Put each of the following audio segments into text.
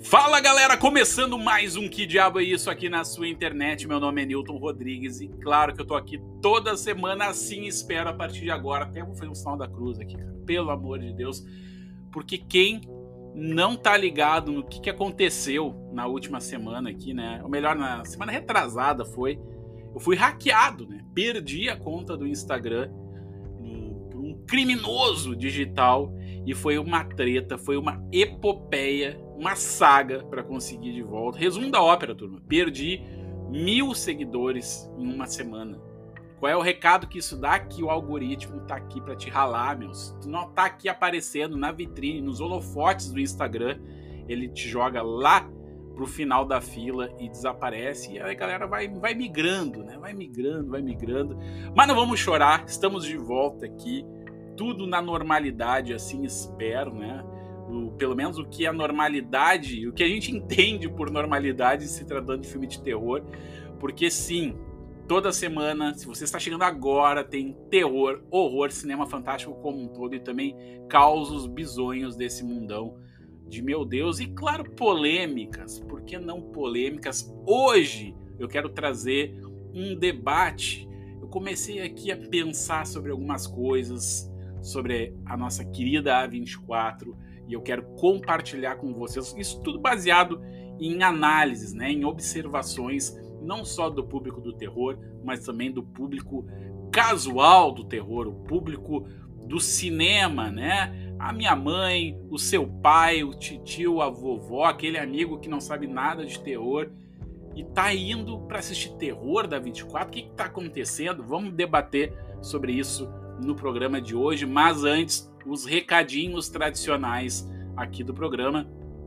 Fala galera, começando mais um Que Diabo é Isso aqui na sua internet. Meu nome é Newton Rodrigues e claro que eu tô aqui toda semana, assim espero a partir de agora. Até vou fazer um sinal da cruz aqui, cara, pelo amor de Deus. Porque quem não tá ligado no que aconteceu na última semana aqui, né? Ou melhor, na semana retrasada eu fui hackeado, né? Perdi a conta do Instagram por um criminoso digital e foi uma treta, foi uma epopeia, uma saga para conseguir de volta. Resumo da ópera, turma. Perdi 1000 seguidores em uma semana. Qual é o recado que isso dá? Que o algoritmo tá aqui para te ralar, meus. Tu não tá aqui aparecendo na vitrine, nos holofotes do Instagram. Ele te joga lá pro final da fila e desaparece. E aí a galera vai migrando, né? Vai migrando. Mas não vamos chorar. Estamos de volta aqui. Tudo na normalidade, assim espero, né? Pelo menos o que é normalidade, o que a gente entende por normalidade se tratando de filme de terror, porque sim, toda semana, se você está chegando agora, tem terror, horror, cinema fantástico como um todo e também causos bizonhos desse mundão de meu Deus e claro, polêmicas, por que não polêmicas? Hoje eu quero trazer um debate. Eu comecei aqui a pensar sobre algumas coisas, sobre a nossa querida A24, e eu quero compartilhar com vocês, isso tudo baseado em análises, né, em observações, não só do público do terror, mas também do público casual do terror, o público do cinema, né? A minha mãe, o seu pai, o tio, a vovó, aquele amigo que não sabe nada de terror e tá indo para assistir terror da 24. O que tá acontecendo? Vamos debater sobre isso no programa de hoje, mas antes, os recadinhos tradicionais aqui do programa.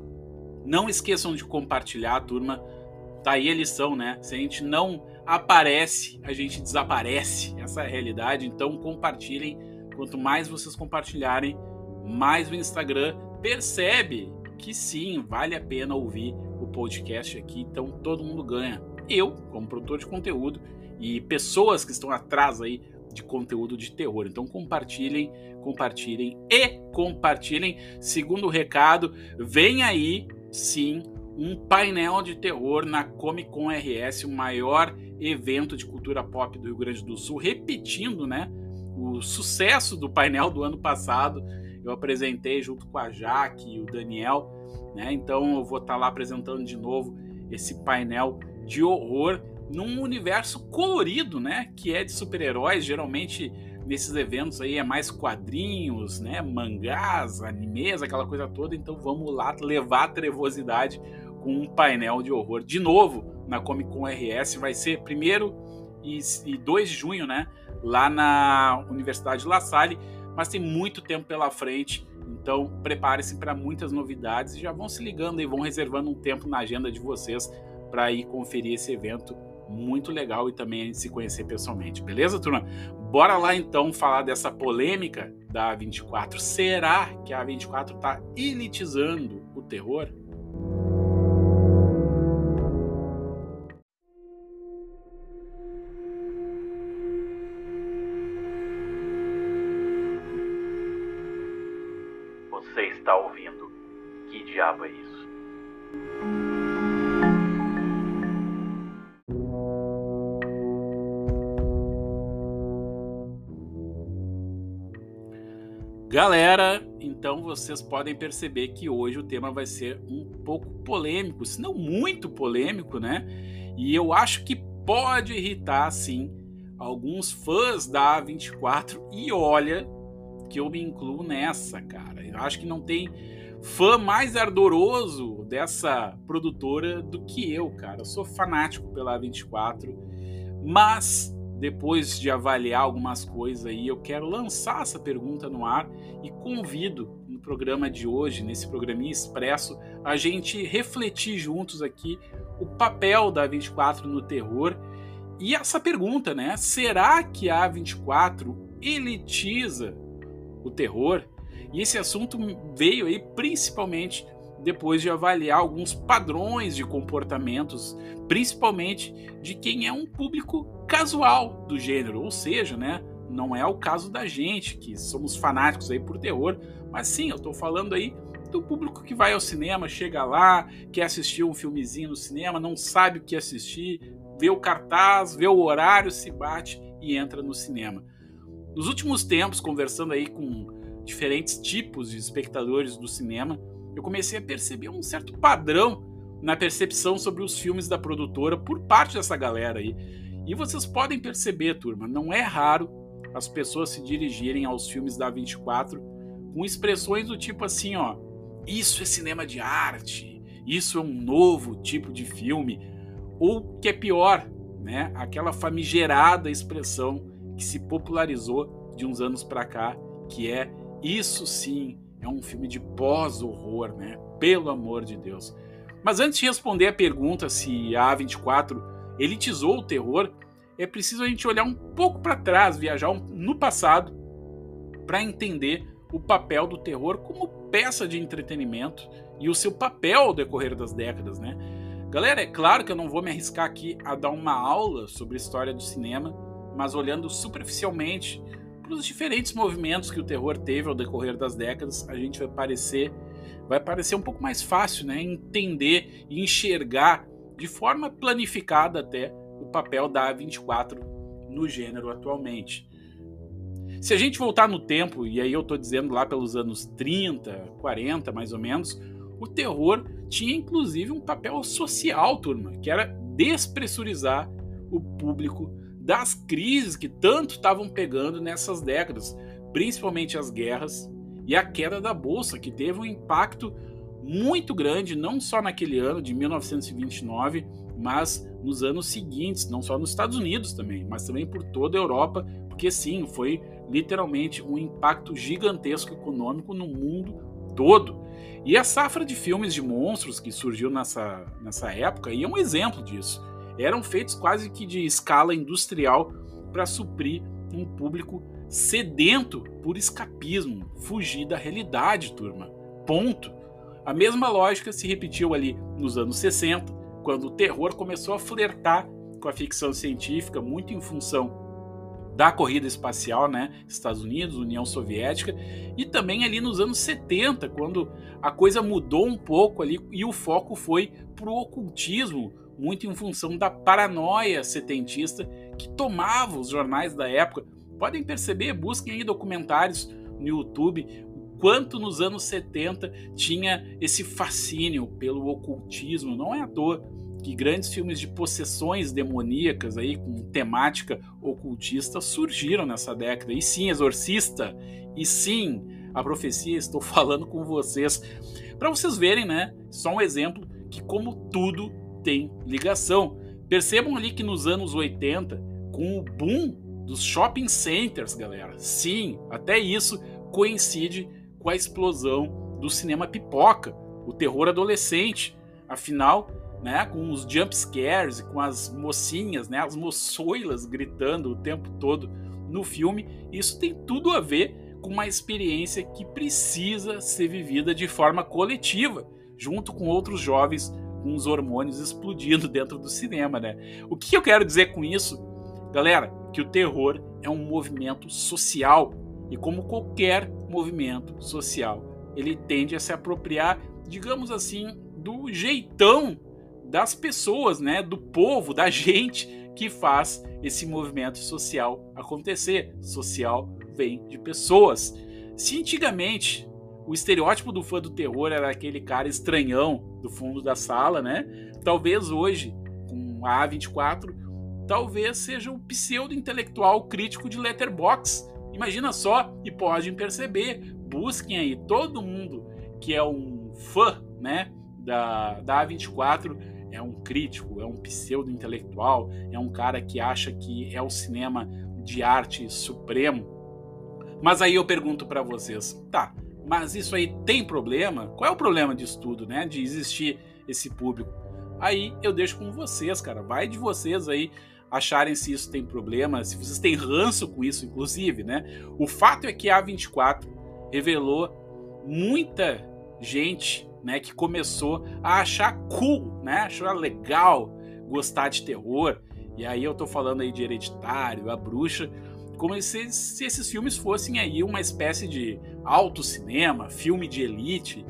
Não esqueçam de compartilhar, turma. Tá aí a lição, né? Se a gente não aparece, a gente desaparece. Essa é a realidade. Então compartilhem. Quanto mais vocês compartilharem, mais o Instagram percebe que sim, vale a pena ouvir o podcast aqui. Então todo mundo ganha. Eu, como produtor de conteúdo, e pessoas que estão atrás aí de conteúdo de terror. Então compartilhem. Segundo recado, vem aí, sim, um painel de terror na Comic Con RS, o maior evento de cultura pop do Rio Grande do Sul, repetindo, né, o sucesso do painel do ano passado. Eu apresentei junto com a Jaque e o Daniel, né? Então eu vou estar lá apresentando de novo esse painel de horror num universo colorido, né, que é de super-heróis. Geralmente nesses eventos aí é mais quadrinhos, né, mangás, animes, aquela coisa toda. Então vamos lá levar a trevosidade com um painel de horror de novo na Comic Con RS. Vai ser 1º e 2 de junho, né, lá na Universidade La Salle, mas tem muito tempo pela frente. Então prepare-se para muitas novidades e já vão se ligando e vão reservando um tempo na agenda de vocês para ir conferir esse evento muito legal e também a gente se conhecer pessoalmente, beleza, turma? Bora lá então falar dessa polêmica da A24. Será que a A24 está elitizando o terror? Você está ouvindo Que Diabo é Isso? Galera, então vocês podem perceber que hoje o tema vai ser um pouco polêmico, se não muito polêmico, né? E eu acho que pode irritar, sim, alguns fãs da A24. E olha que eu me incluo nessa, cara. Eu acho que não tem fã mais ardoroso dessa produtora do que eu, cara. Eu sou fanático pela A24, mas depois de avaliar algumas coisas aí, eu quero lançar essa pergunta no ar e convido no programa de hoje, nesse programinha expresso, a gente refletir juntos aqui o papel da A24 no terror. E essa pergunta, né? Será que a A24 elitiza o terror? E esse assunto veio aí principalmente depois de avaliar alguns padrões de comportamentos, principalmente de quem é um público casual do gênero, ou seja, né, não é o caso da gente, que somos fanáticos aí por terror, mas sim, eu estou falando aí do público que vai ao cinema, chega lá, quer assistir um filmezinho no cinema, não sabe o que assistir, vê o cartaz, vê o horário, se bate e entra no cinema. Nos últimos tempos, conversando aí com diferentes tipos de espectadores do cinema, eu comecei a perceber um certo padrão na percepção sobre os filmes da produtora por parte dessa galera aí. E vocês podem perceber, turma, não é raro as pessoas se dirigirem aos filmes da A24 com expressões do tipo assim, ó, isso é cinema de arte, isso é um novo tipo de filme, ou que é pior, né, aquela famigerada expressão que se popularizou de uns anos pra cá, que é isso sim é um filme de pós-horror, né, pelo amor de Deus. Mas antes de responder a pergunta se a A24 elitizou o terror, é preciso a gente olhar um pouco para trás, viajar no passado, para entender o papel do terror como peça de entretenimento e o seu papel ao decorrer das décadas, né? Galera, é claro que eu não vou me arriscar aqui a dar uma aula sobre a história do cinema, mas olhando superficialmente para os diferentes movimentos que o terror teve ao decorrer das décadas, a gente vai parecer um pouco mais fácil, né? Entender e enxergar de forma planificada até o papel da A24 no gênero atualmente. Se a gente voltar no tempo, e aí eu tô dizendo lá pelos anos 30, 40 mais ou menos, o terror tinha inclusive um papel social, turma, que era despressurizar o público das crises que tanto estavam pegando nessas décadas, principalmente as guerras e a queda da bolsa, que teve um impacto muito grande, não só naquele ano de 1929, mas nos anos seguintes, não só nos Estados Unidos também, mas também por toda a Europa, porque sim, foi literalmente um impacto gigantesco econômico no mundo todo. E a safra de filmes de monstros que surgiu nessa época é um exemplo disso. Eram feitos quase que de escala industrial para suprir um público sedento por escapismo, fugir da realidade, turma. Ponto. A mesma lógica se repetiu ali nos anos 60, quando o terror começou a flertar com a ficção científica, muito em função da corrida espacial, né? Estados Unidos, União Soviética, e também ali nos anos 70, quando a coisa mudou um pouco ali e o foco foi para o ocultismo, muito em função da paranoia setentista que tomava os jornais da época. Podem perceber, busquem aí documentários no YouTube, o quanto nos anos 70 tinha esse fascínio pelo ocultismo. Não é à toa que grandes filmes de possessões demoníacas aí com temática ocultista surgiram nessa década. E sim, Exorcista, e sim, A Profecia, estou falando com vocês. Para vocês verem, né? Só um exemplo que como tudo tem ligação. Percebam ali que nos anos 80, com o boom dos shopping centers, galera, sim, até isso coincide com a explosão do cinema pipoca, o terror adolescente. Afinal, né, com os jump scares, com as mocinhas, né, as moçoilas gritando o tempo todo no filme, isso tem tudo a ver com uma experiência que precisa ser vivida de forma coletiva, junto com outros jovens com os hormônios explodindo dentro do cinema, né? O que eu quero dizer com isso, galera? Que o terror é um movimento social e, como qualquer movimento social, ele tende a se apropriar, digamos assim, do jeitão das pessoas, né, do povo, da gente que faz esse movimento social acontecer. Social vem de pessoas. Se antigamente o estereótipo do fã do terror era aquele cara estranhão do fundo da sala, né? Talvez hoje, com a A24, talvez seja o pseudo-intelectual crítico de Letterboxd. Imagina só, e podem perceber, busquem aí todo mundo que é um fã, né, da A24, é um crítico, é um pseudo-intelectual, é um cara que acha que é o cinema de arte supremo. Mas aí eu pergunto para vocês, tá, mas isso aí tem problema? Qual é o problema disso tudo, né, de existir esse público? Aí eu deixo com vocês, cara, vai de vocês aí acharem se isso tem problema, se vocês têm ranço com isso, inclusive, né? O fato é que a A24 revelou muita gente, né, que começou a achar cool, né, achar legal gostar de terror. E aí eu tô falando aí de Hereditário, A Bruxa, como se esses filmes fossem aí uma espécie de autocinema, filme de elite,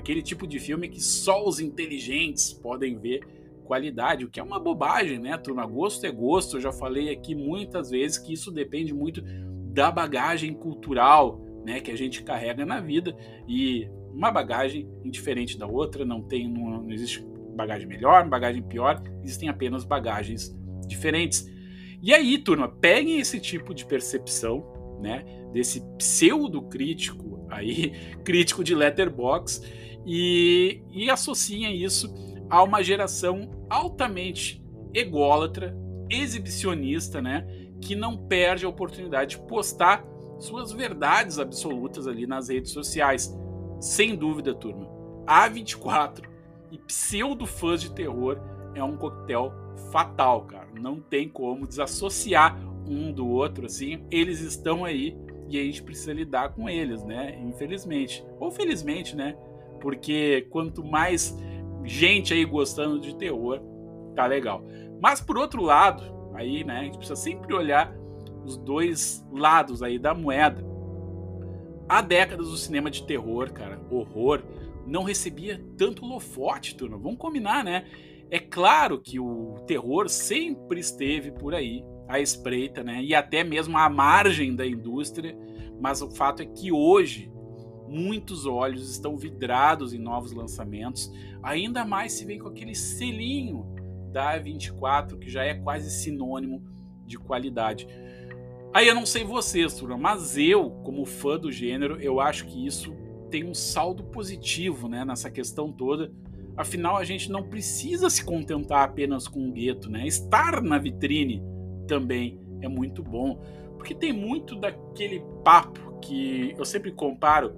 aquele tipo de filme que só os inteligentes podem ver qualidade, o que é uma bobagem, né, turma? Gosto é gosto, eu já falei aqui muitas vezes que isso depende muito da bagagem cultural, né, que a gente carrega na vida, e uma bagagem indiferente da outra, não existe bagagem melhor, bagagem pior, existem apenas bagagens diferentes. E aí, turma, peguem esse tipo de percepção, né, desse pseudo-crítico aí, crítico de Letterboxd, e associem isso a uma geração altamente ególatra, exibicionista, né, que não perde a oportunidade de postar suas verdades absolutas ali nas redes sociais. Sem dúvida, turma, A24 e pseudo-fãs de terror é um coquetel fatal, cara. Não tem como desassociar um do outro, assim. Eles estão aí e a gente precisa lidar com eles, né? Infelizmente. Ou felizmente, né? Porque quanto mais gente aí gostando de terror, tá legal. Mas por outro lado, aí, né, a gente precisa sempre olhar os dois lados aí da moeda. Há décadas o cinema de terror, cara, horror, não recebia tanto holofote, turma. Vamos combinar, né? É claro que o terror sempre esteve por aí, à espreita, né? E até mesmo à margem da indústria, mas o fato é que hoje muitos olhos estão vidrados em novos lançamentos, ainda mais se vem com aquele selinho da A24, que já é quase sinônimo de qualidade. Aí eu não sei vocês, turma, mas eu, como fã do gênero, eu acho que isso tem um saldo positivo, né, nessa questão toda. Afinal, a gente não precisa se contentar apenas com o gueto, né? Estar na vitrine também é muito bom, porque tem muito daquele papo que eu sempre comparo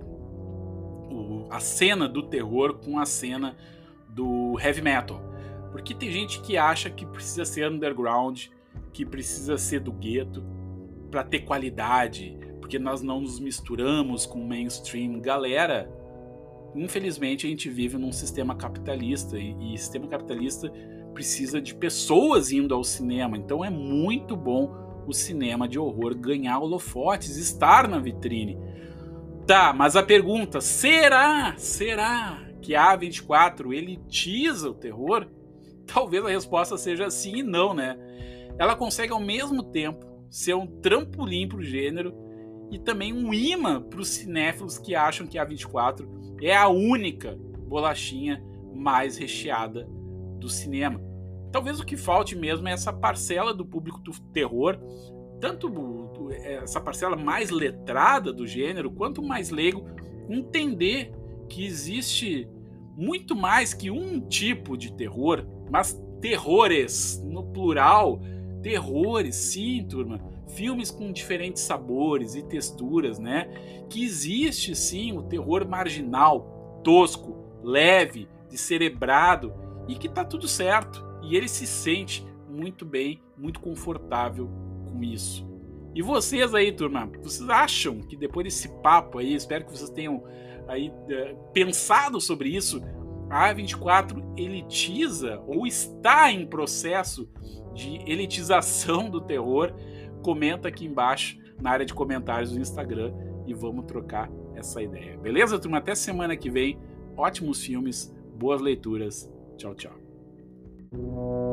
a cena do terror com a cena do heavy metal. Porque tem gente que acha que precisa ser underground, que precisa ser do gueto para ter qualidade, porque nós não nos misturamos com o mainstream. Galera, infelizmente a gente vive num sistema capitalista e sistema capitalista precisa de pessoas indo ao cinema. Então é muito bom o cinema de horror ganhar holofotes, estar na vitrine. Tá, mas a pergunta, será que a A24 elitiza o terror? Talvez a resposta seja sim e não, né? Ela consegue ao mesmo tempo ser um trampolim para o gênero e também um imã para os cinéfilos que acham que a A24 é a única bolachinha mais recheada do cinema. Talvez o que falte mesmo é essa parcela do público do terror, tanto essa parcela mais letrada do gênero, quanto mais leigo, entender que existe muito mais que um tipo de terror, mas terrores, no plural, terrores, sim, turma, filmes com diferentes sabores e texturas, né? Que existe, sim, o terror marginal, tosco, leve, descerebrado, e que tá tudo certo, e ele se sente muito bem, muito confortável com isso. E vocês aí, turma, vocês acham que depois desse papo aí, espero que vocês tenham aí pensado sobre isso, a A24 elitiza ou está em processo de elitização do terror? Comenta aqui embaixo na área de comentários do Instagram e vamos trocar essa ideia. Beleza, turma? Até semana que vem. Ótimos filmes, boas leituras. Tchau, tchau.